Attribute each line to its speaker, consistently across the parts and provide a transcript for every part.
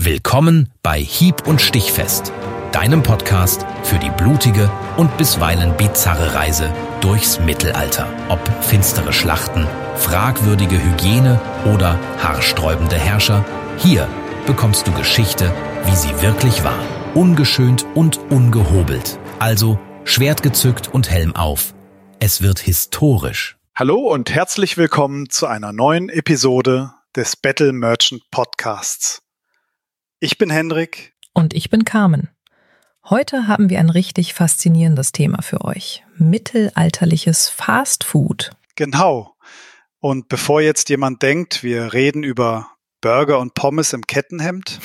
Speaker 1: Willkommen bei Hieb- und Stichfest, deinem Podcast für die blutige und bisweilen bizarre Reise durchs Mittelalter. Ob finstere Schlachten, fragwürdige Hygiene oder haarsträubende Herrscher, hier bekommst du Geschichte, wie sie wirklich war. Ungeschönt und ungehobelt. Also Schwert gezückt und Helm auf. Es wird historisch.
Speaker 2: Hallo und herzlich willkommen zu einer neuen Episode des Battle Merchant Podcasts. Ich bin Hendrik.
Speaker 3: Und ich bin Carmen. Heute haben wir ein richtig faszinierendes Thema für euch. Mittelalterliches Fast Food.
Speaker 2: Genau. Und bevor jetzt jemand denkt, wir reden über Burger und Pommes im Kettenhemd,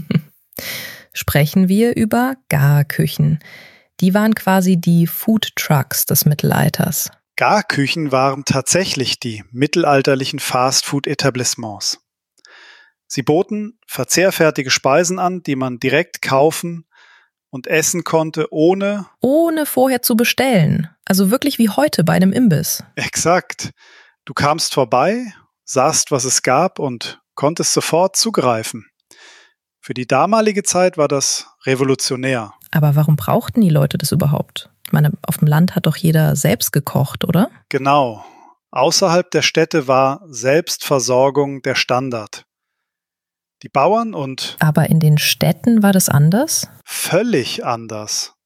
Speaker 3: sprechen wir über Garküchen. Die waren quasi die Food Trucks des Mittelalters.
Speaker 2: Garküchen waren tatsächlich die mittelalterlichen Fast-Food-Etablissements. Sie boten verzehrfertige Speisen an, die man direkt kaufen und essen konnte, ohne
Speaker 3: vorher zu bestellen. Also wirklich wie heute bei einem Imbiss.
Speaker 2: Exakt. Du kamst vorbei, sahst, was es gab und konntest sofort zugreifen. Für die damalige Zeit war das revolutionär.
Speaker 3: Aber warum brauchten die Leute das überhaupt? Ich meine, auf dem Land hat doch jeder selbst gekocht, oder?
Speaker 2: Genau. Außerhalb der Städte war Selbstversorgung der Standard. Die Bauern und...
Speaker 3: Aber in den Städten war das anders?
Speaker 2: Völlig anders.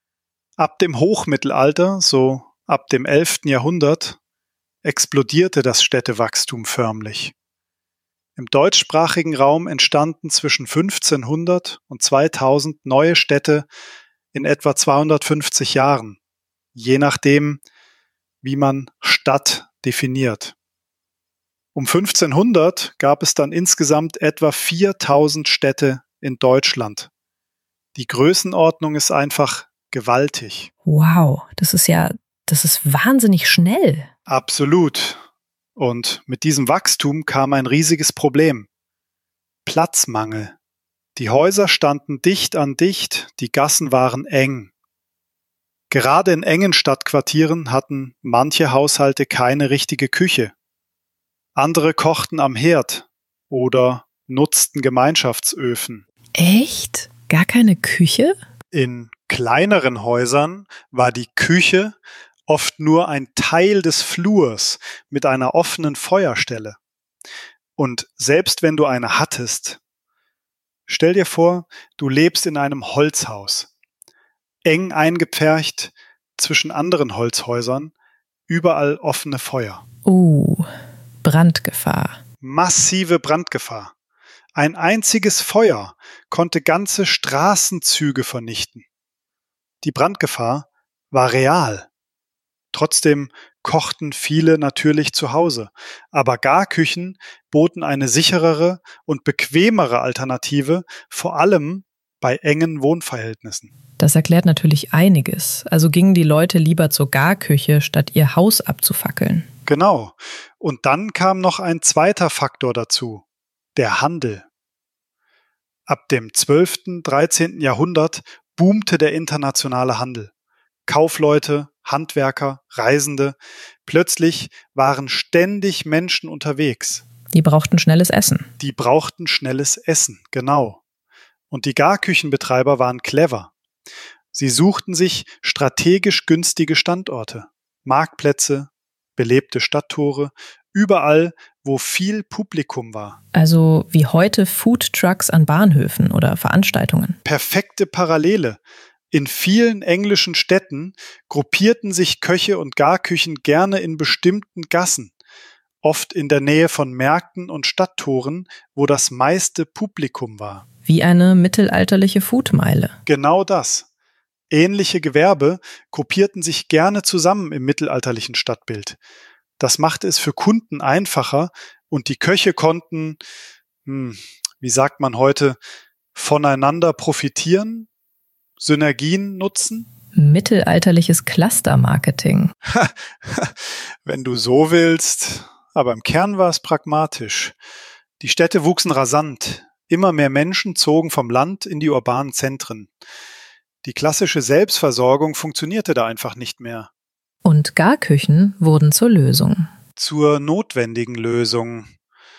Speaker 2: Ab dem Hochmittelalter, so ab dem 11. Jahrhundert, explodierte das Städtewachstum förmlich. Im deutschsprachigen Raum entstanden zwischen 1500 und 2000 neue Städte in etwa 250 Jahren, je nachdem, wie man Stadt definiert. Um 1500 gab es dann insgesamt etwa 4000 Städte in Deutschland. Die Größenordnung ist einfach gewaltig.
Speaker 3: Wow, das ist wahnsinnig schnell.
Speaker 2: Absolut. Und mit diesem Wachstum kam ein riesiges Problem. Platzmangel. Die Häuser standen dicht an dicht, die Gassen waren eng. Gerade in engen Stadtquartieren hatten manche Haushalte keine richtige Küche. Andere kochten am Herd oder nutzten Gemeinschaftsöfen.
Speaker 3: Echt? Gar keine Küche?
Speaker 2: In kleineren Häusern war die Küche oft nur ein Teil des Flurs mit einer offenen Feuerstelle. Und selbst wenn du eine hattest, stell dir vor, du lebst in einem Holzhaus, eng eingepfercht zwischen anderen Holzhäusern, überall offene Feuer.
Speaker 3: Brandgefahr.
Speaker 2: Massive Brandgefahr. Ein einziges Feuer konnte ganze Straßenzüge vernichten. Die Brandgefahr war real. Trotzdem kochten viele natürlich zu Hause, aber Garküchen boten eine sicherere und bequemere Alternative, vor allem bei engen Wohnverhältnissen.
Speaker 3: Das erklärt natürlich einiges. Also gingen die Leute lieber zur Garküche, statt ihr Haus abzufackeln.
Speaker 2: Genau. Und dann kam noch ein zweiter Faktor dazu, der Handel. Ab dem 12., 13. Jahrhundert boomte der internationale Handel. Kaufleute, Handwerker, Reisende. Plötzlich waren ständig Menschen unterwegs.
Speaker 3: Die brauchten schnelles Essen.
Speaker 2: Genau. Und die Garküchenbetreiber waren clever. Sie suchten sich strategisch günstige Standorte, Marktplätze, belebte Stadttore, überall, wo viel Publikum war.
Speaker 3: Also wie heute Foodtrucks an Bahnhöfen oder Veranstaltungen.
Speaker 2: Perfekte Parallele. In vielen englischen Städten gruppierten sich Köche und Garküchen gerne in bestimmten Gassen, oft in der Nähe von Märkten und Stadttoren, wo das meiste Publikum war.
Speaker 3: Wie eine mittelalterliche Foodmeile.
Speaker 2: Genau das. Ähnliche Gewerbe gruppierten sich gerne zusammen im mittelalterlichen Stadtbild. Das machte es für Kunden einfacher und die Köche konnten, wie sagt man heute, voneinander profitieren, Synergien nutzen.
Speaker 3: Mittelalterliches Cluster-Marketing.
Speaker 2: Wenn du so willst, aber im Kern war es pragmatisch. Die Städte wuchsen rasant. Immer mehr Menschen zogen vom Land in die urbanen Zentren. Die klassische Selbstversorgung funktionierte da einfach nicht mehr.
Speaker 3: Und Garküchen wurden zur Lösung.
Speaker 2: Zur notwendigen Lösung.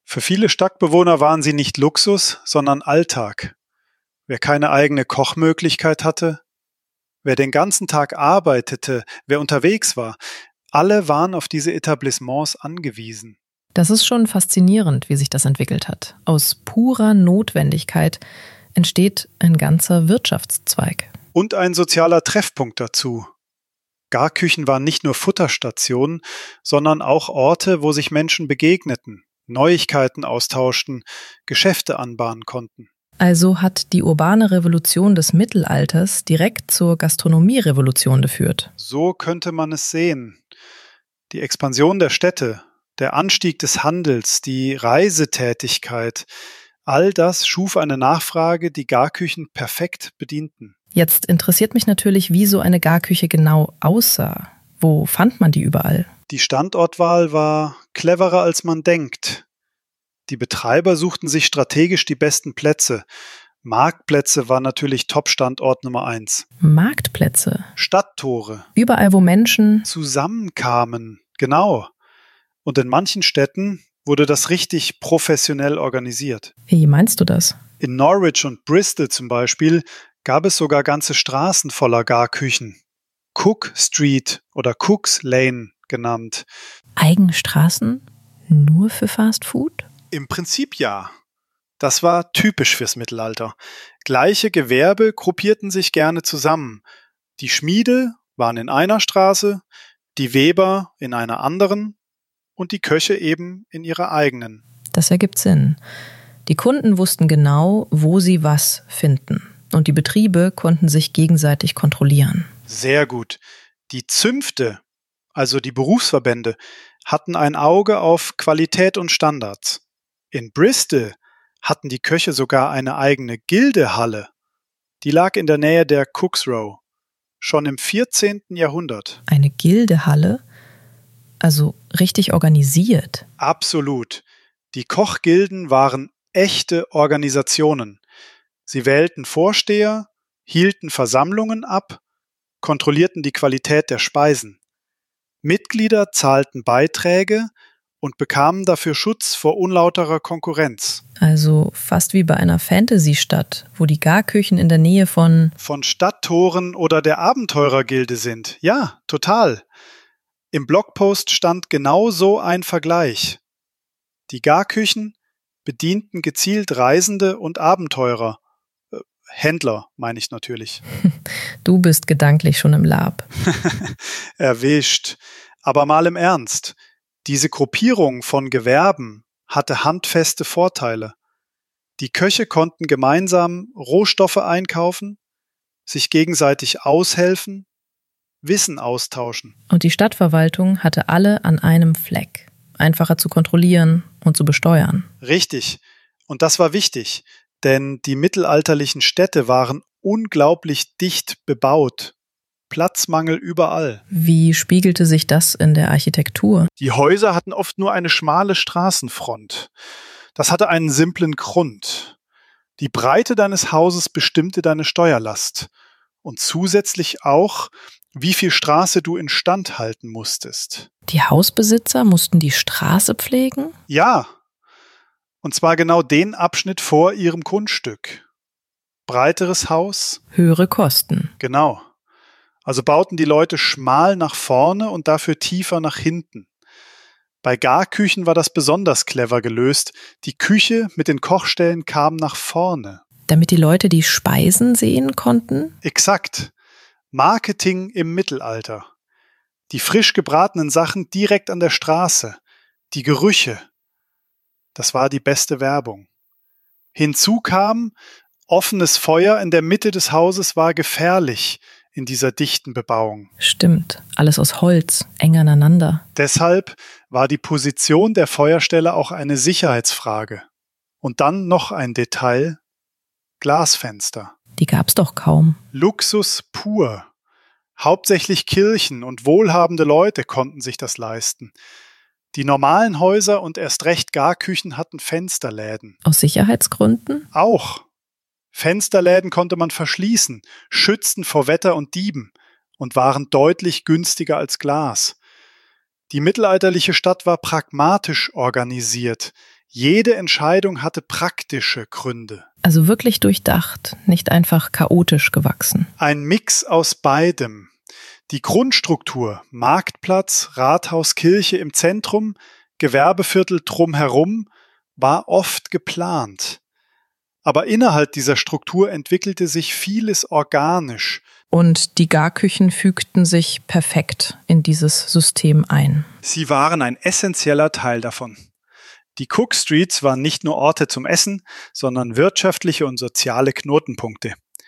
Speaker 2: Für viele Stadtbewohner waren sie nicht Luxus, sondern Alltag. Wer keine eigene Kochmöglichkeit hatte, wer den ganzen Tag arbeitete, wer unterwegs war, alle waren auf diese Etablissements angewiesen.
Speaker 3: Das ist schon faszinierend, wie sich das entwickelt hat. Aus purer Notwendigkeit entsteht ein ganzer Wirtschaftszweig.
Speaker 2: Und ein sozialer Treffpunkt dazu. Garküchen waren nicht nur Futterstationen, sondern auch Orte, wo sich Menschen begegneten, Neuigkeiten austauschten, Geschäfte anbahnen konnten.
Speaker 3: Also hat die urbane Revolution des Mittelalters direkt zur Gastronomierevolution geführt.
Speaker 2: So könnte man es sehen. Die Expansion der Städte, der Anstieg des Handels, die Reisetätigkeit, all das schuf eine Nachfrage, die Garküchen perfekt bedienten.
Speaker 3: Jetzt interessiert mich natürlich, wie so eine Garküche genau aussah. Wo fand man die überall?
Speaker 2: Die Standortwahl war cleverer, als man denkt. Die Betreiber suchten sich strategisch die besten Plätze. Marktplätze war natürlich Top-Standort Nummer 1.
Speaker 3: Marktplätze?
Speaker 2: Stadttore.
Speaker 3: Überall, wo Menschen
Speaker 2: zusammenkamen. Genau. Und in manchen Städten wurde das richtig professionell organisiert.
Speaker 3: Wie meinst du das?
Speaker 2: In Norwich und Bristol zum Beispiel gab es sogar ganze Straßen voller Garküchen. Cook Street oder Cook's Lane genannt.
Speaker 3: Eigene Straßen? Nur für Fast Food?
Speaker 2: Im Prinzip ja. Das war typisch fürs Mittelalter. Gleiche Gewerbe gruppierten sich gerne zusammen. Die Schmiede waren in einer Straße, die Weber in einer anderen und die Köche eben in ihrer eigenen.
Speaker 3: Das ergibt Sinn. Die Kunden wussten genau, wo sie was finden. Und die Betriebe konnten sich gegenseitig kontrollieren.
Speaker 2: Sehr gut. Die Zünfte, also die Berufsverbände, hatten ein Auge auf Qualität und Standards. In Bristol hatten die Köche sogar eine eigene Gildehalle. Die lag in der Nähe der Cook's Row, schon im 14. Jahrhundert.
Speaker 3: Eine Gildehalle? Also richtig organisiert?
Speaker 2: Absolut. Die Kochgilden waren echte Organisationen. Sie wählten Vorsteher, hielten Versammlungen ab, kontrollierten die Qualität der Speisen. Mitglieder zahlten Beiträge und bekamen dafür Schutz vor unlauterer Konkurrenz.
Speaker 3: Also fast wie bei einer Fantasy-Stadt, wo die Garküchen in der Nähe von
Speaker 2: Stadttoren oder der Abenteurergilde sind. Ja, total. Im Blogpost stand genau so ein Vergleich. Die Garküchen bedienten gezielt Reisende und Abenteurer. Händler, meine ich natürlich.
Speaker 3: Du bist gedanklich schon im Lab.
Speaker 2: Erwischt. Aber mal im Ernst. Diese Gruppierung von Gewerben hatte handfeste Vorteile. Die Köche konnten gemeinsam Rohstoffe einkaufen, sich gegenseitig aushelfen, Wissen austauschen.
Speaker 3: Und die Stadtverwaltung hatte alle an einem Fleck. Einfacher zu kontrollieren und zu besteuern.
Speaker 2: Richtig. Und das war wichtig, denn die mittelalterlichen Städte waren unglaublich dicht bebaut. Platzmangel überall.
Speaker 3: Wie spiegelte sich das in der Architektur?
Speaker 2: Die Häuser hatten oft nur eine schmale Straßenfront. Das hatte einen simplen Grund. Die Breite deines Hauses bestimmte deine Steuerlast und zusätzlich auch, wie viel Straße du instand halten musstest.
Speaker 3: Die Hausbesitzer mussten die Straße pflegen?
Speaker 2: Ja, und zwar genau den Abschnitt vor ihrem Grundstück. Breiteres Haus.
Speaker 3: Höhere Kosten.
Speaker 2: Genau. Also bauten die Leute schmal nach vorne und dafür tiefer nach hinten. Bei Garküchen war das besonders clever gelöst. Die Küche mit den Kochstellen kam nach vorne.
Speaker 3: Damit die Leute die Speisen sehen konnten?
Speaker 2: Exakt. Marketing im Mittelalter. Die frisch gebratenen Sachen direkt an der Straße. Die Gerüche. Das war die beste Werbung. Hinzu kam, offenes Feuer in der Mitte des Hauses war gefährlich in dieser dichten Bebauung.
Speaker 3: Stimmt, alles aus Holz, eng aneinander.
Speaker 2: Deshalb war die Position der Feuerstelle auch eine Sicherheitsfrage. Und dann noch ein Detail: Glasfenster.
Speaker 3: Die gab's doch kaum.
Speaker 2: Luxus pur. Hauptsächlich Kirchen und wohlhabende Leute konnten sich das leisten. Die normalen Häuser und erst recht Garküchen hatten Fensterläden.
Speaker 3: Aus Sicherheitsgründen?
Speaker 2: Auch. Fensterläden konnte man verschließen, schützten vor Wetter und Dieben und waren deutlich günstiger als Glas. Die mittelalterliche Stadt war pragmatisch organisiert. Jede Entscheidung hatte praktische Gründe.
Speaker 3: Also wirklich durchdacht, nicht einfach chaotisch gewachsen.
Speaker 2: Ein Mix aus beidem. Die Grundstruktur, Marktplatz, Rathaus, Kirche im Zentrum, Gewerbeviertel drumherum, war oft geplant. Aber innerhalb dieser Struktur entwickelte sich vieles organisch.
Speaker 3: Und die Garküchen fügten sich perfekt in dieses System ein.
Speaker 2: Sie waren ein essentieller Teil davon. Die Cook Streets waren nicht nur Orte zum Essen, sondern wirtschaftliche und soziale Knotenpunkte.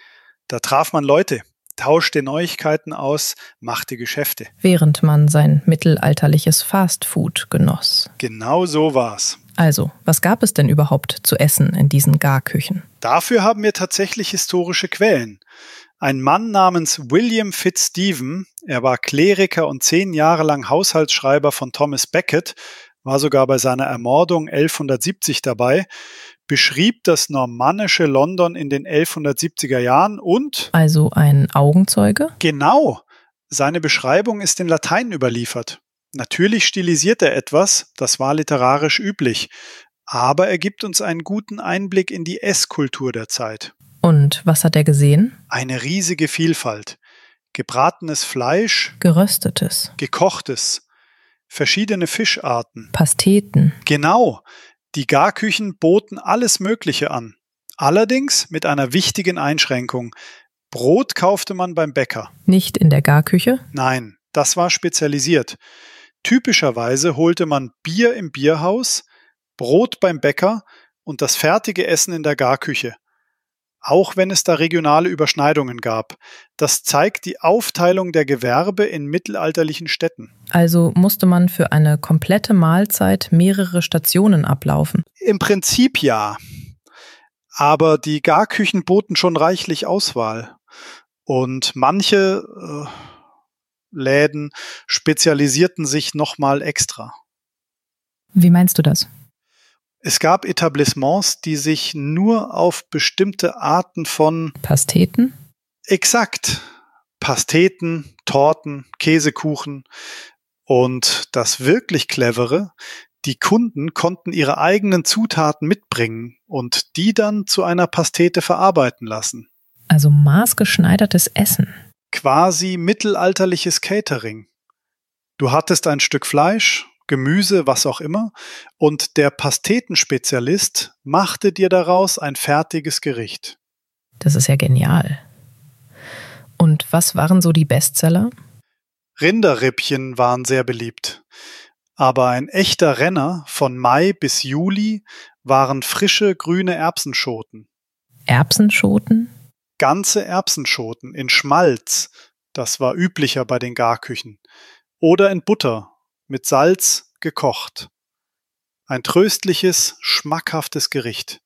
Speaker 2: Da traf man Leute, tauschte Neuigkeiten aus, machte Geschäfte.
Speaker 3: Während man sein mittelalterliches Fastfood genoss.
Speaker 2: Genau so war's.
Speaker 3: Also, was gab es denn überhaupt zu essen in diesen Garküchen?
Speaker 2: Dafür haben wir tatsächlich historische Quellen. Ein Mann namens William Fitzstephen, er war Kleriker und 10 Jahre lang Haushaltsschreiber von Thomas Becket, war sogar bei seiner Ermordung 1170 dabei, beschrieb das normannische London in den 1170er Jahren und...
Speaker 3: Also ein Augenzeuge?
Speaker 2: Genau, seine Beschreibung ist in Latein überliefert. Natürlich stilisiert er etwas, das war literarisch üblich, aber er gibt uns einen guten Einblick in die Esskultur der Zeit.
Speaker 3: Und was hat er gesehen?
Speaker 2: Eine riesige Vielfalt. Gebratenes Fleisch,
Speaker 3: Geröstetes,
Speaker 2: gekochtes, verschiedene Fischarten.
Speaker 3: Pasteten.
Speaker 2: Genau, die Garküchen boten alles Mögliche an. Allerdings mit einer wichtigen Einschränkung. Brot kaufte man beim Bäcker.
Speaker 3: Nicht in der Garküche?
Speaker 2: Nein, das war spezialisiert. Typischerweise holte man Bier im Bierhaus, Brot beim Bäcker und das fertige Essen in der Garküche. Auch wenn es da regionale Überschneidungen gab. Das zeigt die Aufteilung der Gewerbe in mittelalterlichen Städten.
Speaker 3: Also musste man für eine komplette Mahlzeit mehrere Stationen ablaufen?
Speaker 2: Im Prinzip ja. Aber die Garküchen boten schon reichlich Auswahl. Und manche Läden spezialisierten sich nochmal extra.
Speaker 3: Wie meinst du das?
Speaker 2: Es gab Etablissements, die sich nur auf bestimmte Arten von
Speaker 3: Pasteten?
Speaker 2: Exakt. Pasteten, Torten, Käsekuchen. Und das wirklich Clevere, die Kunden konnten ihre eigenen Zutaten mitbringen und die dann zu einer Pastete verarbeiten lassen.
Speaker 3: Also maßgeschneidertes Essen.
Speaker 2: Quasi mittelalterliches Catering. Du hattest ein Stück Fleisch, Gemüse, was auch immer, und der Pastetenspezialist machte dir daraus ein fertiges Gericht.
Speaker 3: Das ist ja genial. Und was waren so die Bestseller?
Speaker 2: Rinderrippchen waren sehr beliebt. Aber ein echter Renner von Mai bis Juli waren frische grüne Erbsenschoten.
Speaker 3: Erbsenschoten?
Speaker 2: Ganze Erbsenschoten in Schmalz, das war üblicher bei den Garküchen. Oder in Butter, mit Salz gekocht. Ein tröstliches, schmackhaftes Gericht.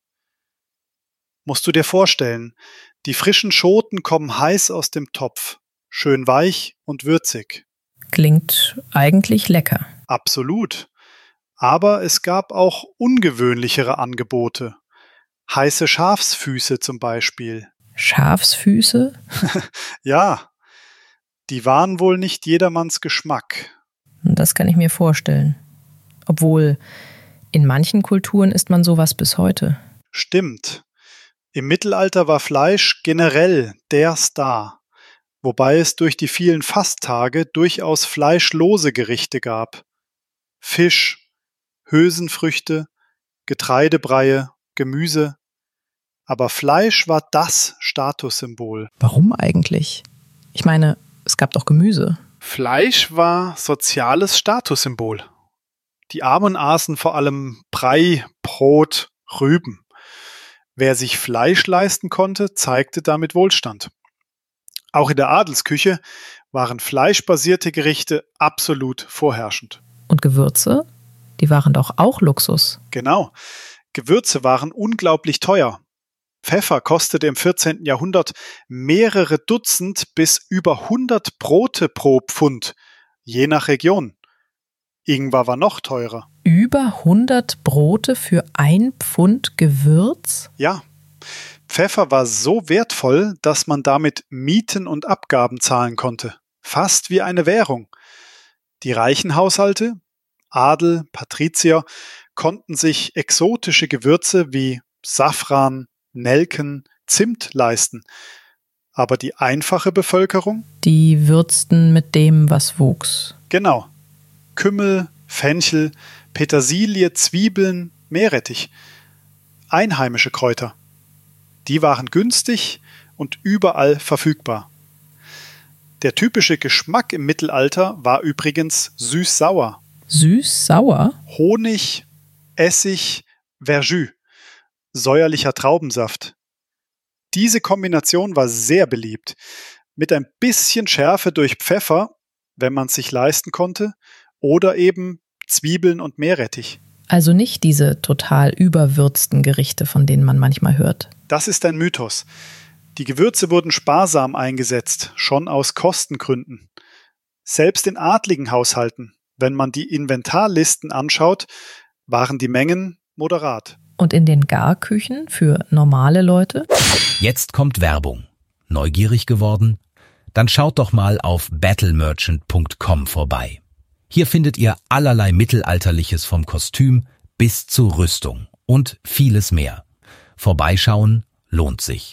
Speaker 2: Musst du dir vorstellen, die frischen Schoten kommen heiß aus dem Topf, schön weich und würzig.
Speaker 3: Klingt eigentlich lecker.
Speaker 2: Absolut. Aber es gab auch ungewöhnlichere Angebote. Heiße Schafsfüße zum Beispiel.
Speaker 3: Schafsfüße?
Speaker 2: Ja, die waren wohl nicht jedermanns Geschmack.
Speaker 3: Das kann ich mir vorstellen. Obwohl, in manchen Kulturen isst man sowas bis heute.
Speaker 2: Stimmt. Im Mittelalter war Fleisch generell der Star, wobei es durch die vielen Fasttage durchaus fleischlose Gerichte gab. Fisch, Hülsenfrüchte, Getreidebreie, Gemüse. Aber Fleisch war das Statussymbol.
Speaker 3: Warum eigentlich? Ich meine, es gab doch Gemüse.
Speaker 2: Fleisch war soziales Statussymbol. Die Armen aßen vor allem Brei, Brot, Rüben. Wer sich Fleisch leisten konnte, zeigte damit Wohlstand. Auch in der Adelsküche waren fleischbasierte Gerichte absolut vorherrschend.
Speaker 3: Und Gewürze? Die waren doch auch Luxus.
Speaker 2: Genau. Gewürze waren unglaublich teuer. Pfeffer kostete im 14. Jahrhundert mehrere Dutzend bis über 100 Brote pro Pfund, je nach Region. Ingwer war noch teurer.
Speaker 3: Über 100 Brote für 1 Pfund Gewürz?
Speaker 2: Ja, Pfeffer war so wertvoll, dass man damit Mieten und Abgaben zahlen konnte. Fast wie eine Währung. Die reichen Haushalte, Adel, Patrizier, konnten sich exotische Gewürze wie Safran, Nelken, Zimt leisten. Aber die einfache Bevölkerung?
Speaker 3: Die würzten mit dem, was wuchs.
Speaker 2: Genau. Kümmel, Fenchel, Petersilie, Zwiebeln, Meerrettich. Einheimische Kräuter. Die waren günstig und überall verfügbar. Der typische Geschmack im Mittelalter war übrigens süß-sauer.
Speaker 3: Süß-sauer?
Speaker 2: Honig, Essig, Verjus, säuerlicher Traubensaft. Diese Kombination war sehr beliebt. Mit ein bisschen Schärfe durch Pfeffer, wenn man es sich leisten konnte, oder eben Zwiebeln und Meerrettich.
Speaker 3: Also nicht diese total überwürzten Gerichte, von denen man manchmal hört.
Speaker 2: Das ist ein Mythos. Die Gewürze wurden sparsam eingesetzt, schon aus Kostengründen. Selbst in adligen Haushalten, wenn man die Inventarlisten anschaut, waren die Mengen moderat.
Speaker 3: Und in den Garküchen für normale Leute?
Speaker 1: Jetzt kommt Werbung. Neugierig geworden? Dann schaut doch mal auf battlemerchant.com vorbei. Hier findet ihr allerlei Mittelalterliches vom Kostüm bis zur Rüstung und vieles mehr. Vorbeischauen lohnt sich.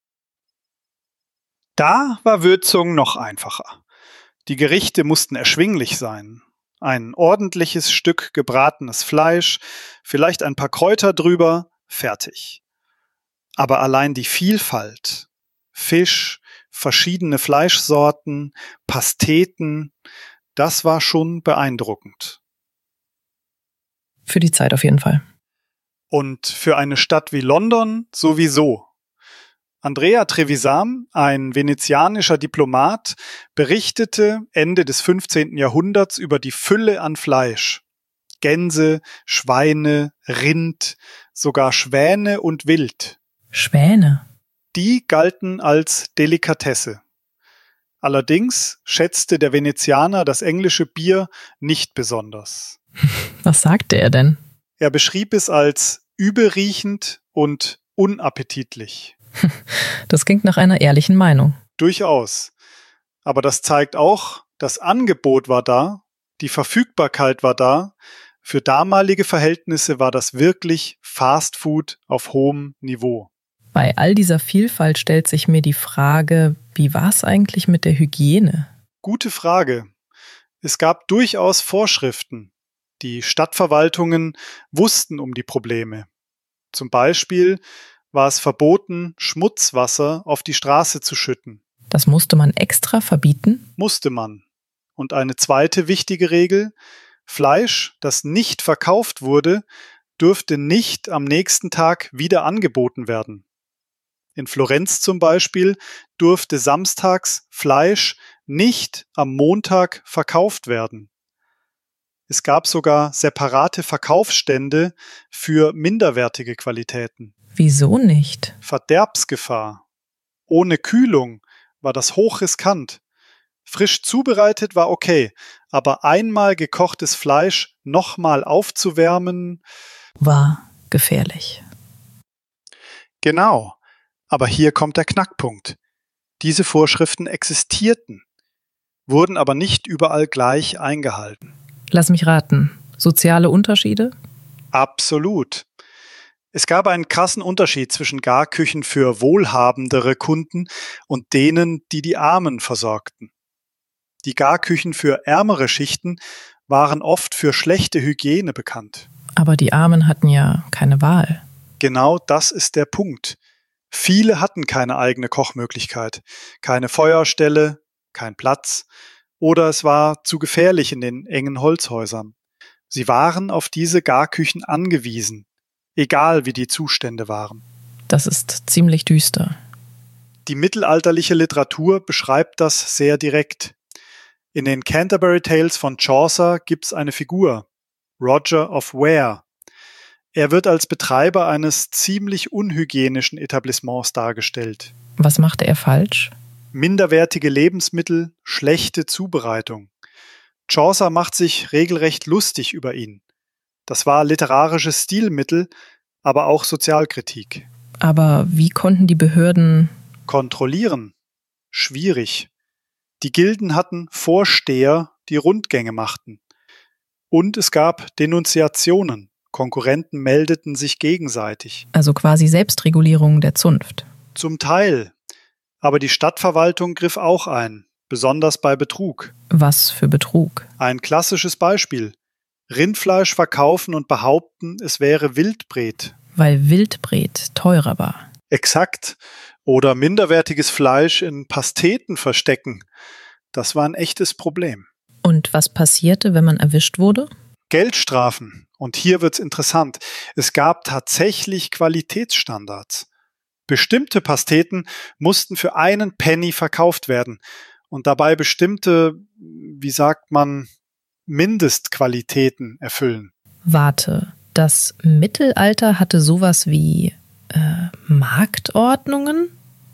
Speaker 2: Da war Würzung noch einfacher. Die Gerichte mussten erschwinglich sein. Ein ordentliches Stück gebratenes Fleisch, vielleicht ein paar Kräuter drüber, fertig. Aber allein die Vielfalt, Fisch, verschiedene Fleischsorten, Pasteten, das war schon beeindruckend.
Speaker 3: Für die Zeit auf jeden Fall.
Speaker 2: Und für eine Stadt wie London sowieso. Andrea Trevisan, ein venezianischer Diplomat, berichtete Ende des 15. Jahrhunderts über die Fülle an Fleisch. Gänse, Schweine, Rind, sogar Schwäne und Wild.
Speaker 3: Schwäne?
Speaker 2: Die galten als Delikatesse. Allerdings schätzte der Venezianer das englische Bier nicht besonders.
Speaker 3: Was sagte er denn?
Speaker 2: Er beschrieb es als übelriechend und unappetitlich.
Speaker 3: Das klingt nach einer ehrlichen Meinung.
Speaker 2: Durchaus. Aber das zeigt auch, das Angebot war da, die Verfügbarkeit war da. Für damalige Verhältnisse war das wirklich Fast Food auf hohem Niveau.
Speaker 3: Bei all dieser Vielfalt stellt sich mir die Frage, wie war es eigentlich mit der Hygiene?
Speaker 2: Gute Frage. Es gab durchaus Vorschriften. Die Stadtverwaltungen wussten um die Probleme. Zum Beispiel war es verboten, Schmutzwasser auf die Straße zu schütten.
Speaker 3: Das musste man extra verbieten?
Speaker 2: Musste man. Und eine zweite wichtige Regel: Fleisch, das nicht verkauft wurde, dürfte nicht am nächsten Tag wieder angeboten werden. In Florenz zum Beispiel durfte samstags Fleisch nicht am Montag verkauft werden. Es gab sogar separate Verkaufsstände für minderwertige Qualitäten.
Speaker 3: Wieso nicht?
Speaker 2: Verderbsgefahr. Ohne Kühlung war das hochriskant. Frisch zubereitet war okay, aber einmal gekochtes Fleisch nochmal aufzuwärmen,
Speaker 3: war gefährlich.
Speaker 2: Genau. Aber hier kommt der Knackpunkt. Diese Vorschriften existierten, wurden aber nicht überall gleich eingehalten.
Speaker 3: Lass mich raten. Soziale Unterschiede?
Speaker 2: Absolut. Es gab einen krassen Unterschied zwischen Garküchen für wohlhabendere Kunden und denen, die die Armen versorgten. Die Garküchen für ärmere Schichten waren oft für schlechte Hygiene bekannt.
Speaker 3: Aber die Armen hatten ja keine Wahl.
Speaker 2: Genau das ist der Punkt. Viele hatten keine eigene Kochmöglichkeit, keine Feuerstelle, kein Platz oder es war zu gefährlich in den engen Holzhäusern. Sie waren auf diese Garküchen angewiesen, egal wie die Zustände waren.
Speaker 3: Das ist ziemlich düster.
Speaker 2: Die mittelalterliche Literatur beschreibt das sehr direkt. In den Canterbury Tales von Chaucer gibt's eine Figur, Roger of Ware. Er wird als Betreiber eines ziemlich unhygienischen Etablissements dargestellt.
Speaker 3: Was machte er falsch?
Speaker 2: Minderwertige Lebensmittel, schlechte Zubereitung. Chaucer macht sich regelrecht lustig über ihn. Das war literarisches Stilmittel, aber auch Sozialkritik.
Speaker 3: Aber wie konnten die Behörden
Speaker 2: kontrollieren? Schwierig. Die Gilden hatten Vorsteher, die Rundgänge machten. Und es gab Denunziationen, Konkurrenten meldeten sich gegenseitig.
Speaker 3: Also quasi Selbstregulierung der Zunft.
Speaker 2: Zum Teil. Aber die Stadtverwaltung griff auch ein, besonders bei Betrug.
Speaker 3: Was für Betrug?
Speaker 2: Ein klassisches Beispiel. Rindfleisch verkaufen und behaupten, es wäre Wildbret.
Speaker 3: Weil Wildbret teurer war.
Speaker 2: Exakt. Oder minderwertiges Fleisch in Pasteten verstecken. Das war ein echtes Problem.
Speaker 3: Und was passierte, wenn man erwischt wurde?
Speaker 2: Geldstrafen. Und hier wird's interessant. Es gab tatsächlich Qualitätsstandards. Bestimmte Pasteten mussten für einen Penny verkauft werden und dabei bestimmte, Mindestqualitäten erfüllen.
Speaker 3: Warte, das Mittelalter hatte sowas wie Marktordnungen?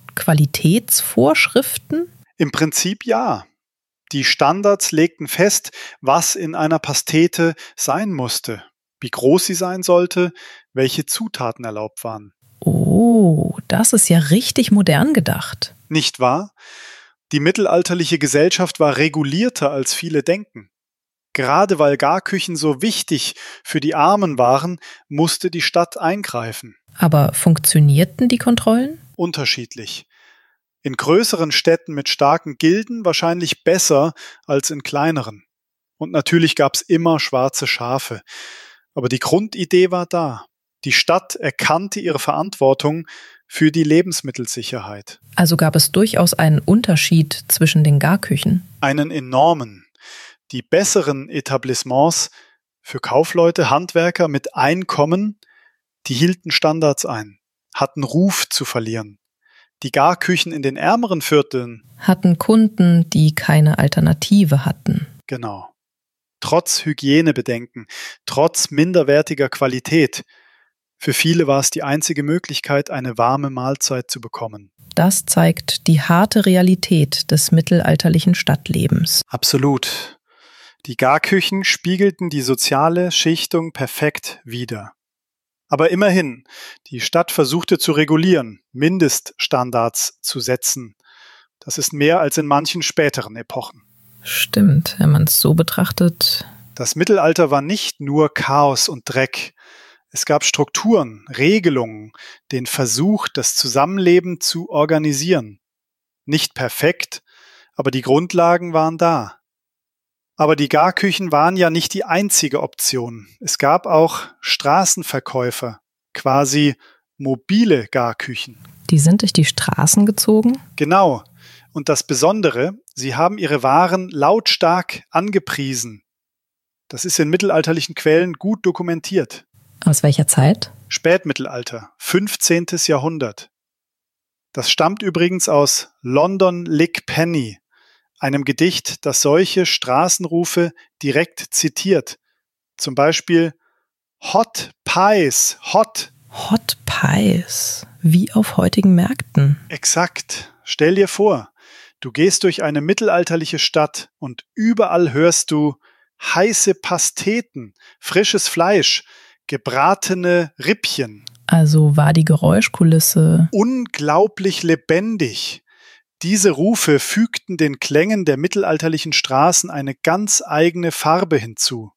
Speaker 3: Qualitätsvorschriften?
Speaker 2: Im Prinzip ja. Die Standards legten fest, was in einer Pastete sein musste, wie groß sie sein sollte, welche Zutaten erlaubt waren.
Speaker 3: Oh, das ist ja richtig modern gedacht.
Speaker 2: Nicht wahr? Die mittelalterliche Gesellschaft war regulierter, als viele denken. Gerade weil Garküchen so wichtig für die Armen waren, musste die Stadt eingreifen.
Speaker 3: Aber funktionierten die Kontrollen?
Speaker 2: Unterschiedlich. In größeren Städten mit starken Gilden wahrscheinlich besser als in kleineren. Und natürlich gab es immer schwarze Schafe. Aber die Grundidee war da. Die Stadt erkannte ihre Verantwortung für die Lebensmittelsicherheit.
Speaker 3: Also gab es durchaus einen Unterschied zwischen den Garküchen.
Speaker 2: Einen enormen. Die besseren Etablissements für Kaufleute, Handwerker mit Einkommen, die hielten Standards ein, hatten Ruf zu verlieren. Die Garküchen in den ärmeren Vierteln
Speaker 3: hatten Kunden, die keine Alternative hatten.
Speaker 2: Genau. Trotz Hygienebedenken, trotz minderwertiger Qualität. Für viele war es die einzige Möglichkeit, eine warme Mahlzeit zu bekommen.
Speaker 3: Das zeigt die harte Realität des mittelalterlichen Stadtlebens.
Speaker 2: Absolut. Die Garküchen spiegelten die soziale Schichtung perfekt wider. Aber immerhin, die Stadt versuchte zu regulieren, Mindeststandards zu setzen. Das ist mehr als in manchen späteren Epochen.
Speaker 3: Stimmt, wenn man es so betrachtet.
Speaker 2: Das Mittelalter war nicht nur Chaos und Dreck. Es gab Strukturen, Regelungen, den Versuch, das Zusammenleben zu organisieren. Nicht perfekt, aber die Grundlagen waren da. Aber die Garküchen waren ja nicht die einzige Option. Es gab auch Straßenverkäufer, quasi mobile Garküchen.
Speaker 3: Die sind durch die Straßen gezogen?
Speaker 2: Genau. Und das Besondere, sie haben ihre Waren lautstark angepriesen. Das ist in mittelalterlichen Quellen gut dokumentiert.
Speaker 3: Aus welcher Zeit?
Speaker 2: Spätmittelalter, 15. Jahrhundert. Das stammt übrigens aus London Lick Penny, einem Gedicht, das solche Straßenrufe direkt zitiert. Zum Beispiel Hot Pies, hot.
Speaker 3: Hot Pies, wie auf heutigen Märkten.
Speaker 2: Exakt. Stell dir vor, du gehst durch eine mittelalterliche Stadt und überall hörst du heiße Pasteten, frisches Fleisch, gebratene Rippchen.
Speaker 3: Also war die Geräuschkulisse
Speaker 2: unglaublich lebendig. Diese Rufe fügten den Klängen der mittelalterlichen Straßen eine ganz eigene Farbe hinzu.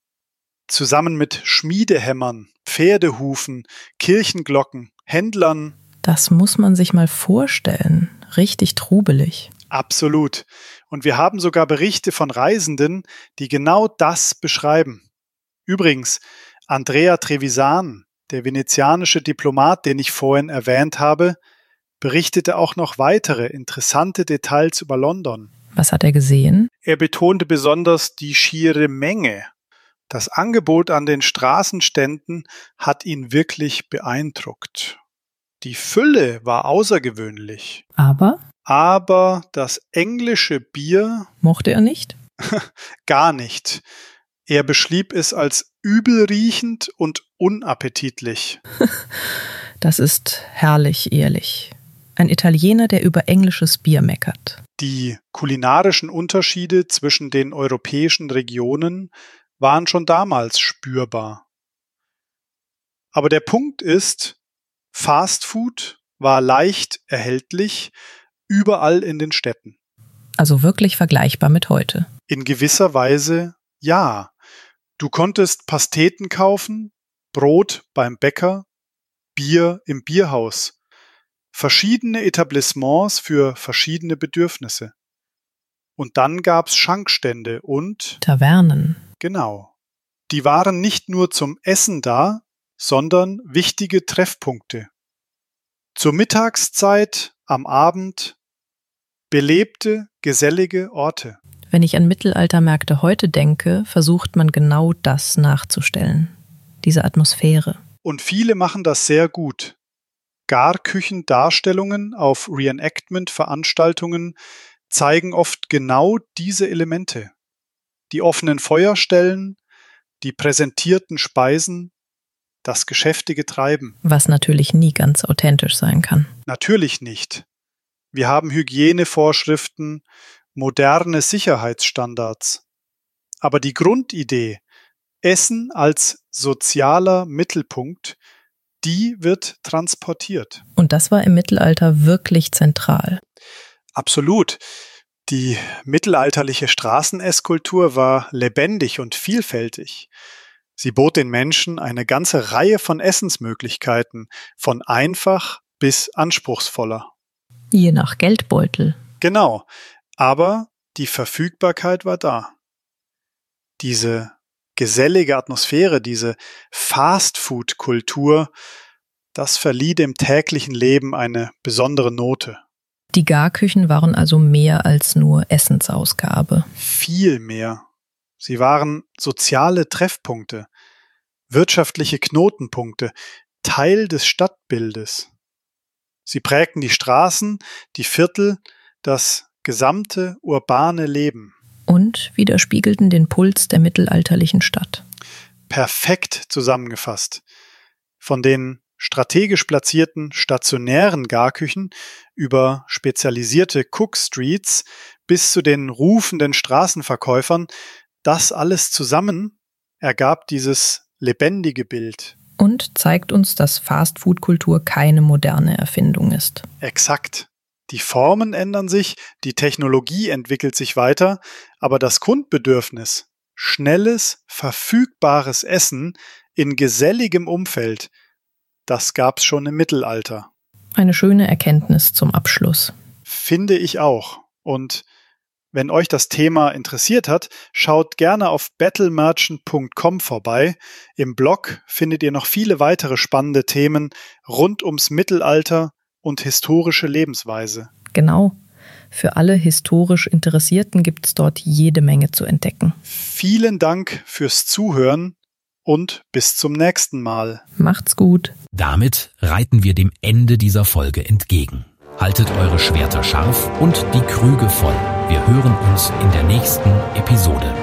Speaker 2: Zusammen mit Schmiedehämmern, Pferdehufen, Kirchenglocken, Händlern.
Speaker 3: Das muss man sich mal vorstellen. Richtig trubelig.
Speaker 2: Absolut. Und wir haben sogar Berichte von Reisenden, die genau das beschreiben. Übrigens, Andrea Trevisan, der venezianische Diplomat, den ich vorhin erwähnt habe, berichtete auch noch weitere interessante Details über London.
Speaker 3: Was hat er gesehen?
Speaker 2: Er betonte besonders die schiere Menge. Das Angebot an den Straßenständen hat ihn wirklich beeindruckt. Die Fülle war außergewöhnlich. Aber das englische Bier
Speaker 3: mochte er nicht?
Speaker 2: Gar nicht. Er beschrieb es als übelriechend und unappetitlich.
Speaker 3: Das ist herrlich ehrlich. Ein Italiener, der über englisches Bier meckert.
Speaker 2: Die kulinarischen Unterschiede zwischen den europäischen Regionen waren schon damals spürbar. Aber der Punkt ist, Fast Food war leicht erhältlich, überall in den Städten.
Speaker 3: Also wirklich vergleichbar mit heute?
Speaker 2: In gewisser Weise ja. Du konntest Pasteten kaufen, Brot beim Bäcker, Bier im Bierhaus, verschiedene Etablissements für verschiedene Bedürfnisse. Und dann gab's Schankstände und
Speaker 3: Tavernen.
Speaker 2: Genau. Die waren nicht nur zum Essen da, sondern wichtige Treffpunkte. Zur Mittagszeit, am Abend, belebte, gesellige Orte.
Speaker 3: Wenn ich an Mittelaltermärkte heute denke, versucht man genau das nachzustellen. Diese Atmosphäre.
Speaker 2: Und viele machen das sehr gut. Garküchendarstellungen auf Reenactment-Veranstaltungen zeigen oft genau diese Elemente. Die offenen Feuerstellen, die präsentierten Speisen, das geschäftige Treiben.
Speaker 3: Was natürlich nie ganz authentisch sein kann.
Speaker 2: Natürlich nicht. Wir haben Hygienevorschriften, moderne Sicherheitsstandards. Aber die Grundidee, Essen als sozialer Mittelpunkt, die wird transportiert.
Speaker 3: Und das war im Mittelalter wirklich zentral.
Speaker 2: Absolut. Die mittelalterliche Straßeneskultur war lebendig und vielfältig. Sie bot den Menschen eine ganze Reihe von Essensmöglichkeiten, von einfach bis anspruchsvoller.
Speaker 3: Je nach Geldbeutel.
Speaker 2: Genau, aber die Verfügbarkeit war da. Diese gesellige Atmosphäre, diese Fast-Food-Kultur, das verlieh dem täglichen Leben eine besondere Note.
Speaker 3: Die Garküchen waren also mehr als nur Essensausgabe.
Speaker 2: Viel mehr. Sie waren soziale Treffpunkte, wirtschaftliche Knotenpunkte, Teil des Stadtbildes. Sie prägten die Straßen, die Viertel, das gesamte urbane Leben.
Speaker 3: Und widerspiegelten den Puls der mittelalterlichen Stadt.
Speaker 2: Perfekt zusammengefasst. Von den strategisch platzierten stationären Garküchen über spezialisierte Cook-Streets bis zu den rufenden Straßenverkäufern, das alles zusammen ergab dieses lebendige Bild.
Speaker 3: Und zeigt uns, dass Fastfood-Kultur keine moderne Erfindung ist.
Speaker 2: Exakt. Die Formen ändern sich, die Technologie entwickelt sich weiter, aber das Grundbedürfnis, schnelles, verfügbares Essen in geselligem Umfeld, das gab's schon im Mittelalter.
Speaker 3: Eine schöne Erkenntnis zum Abschluss.
Speaker 2: Finde ich auch. Und wenn euch das Thema interessiert hat, schaut gerne auf battlemerchant.com vorbei. Im Blog findet ihr noch viele weitere spannende Themen rund ums Mittelalter und historische Lebensweise.
Speaker 3: Genau. Für alle historisch Interessierten gibt es dort jede Menge zu entdecken.
Speaker 2: Vielen Dank fürs Zuhören und bis zum nächsten Mal.
Speaker 3: Macht's gut.
Speaker 1: Damit reiten wir dem Ende dieser Folge entgegen. Haltet eure Schwerter scharf und die Krüge voll. Wir hören uns in der nächsten Episode.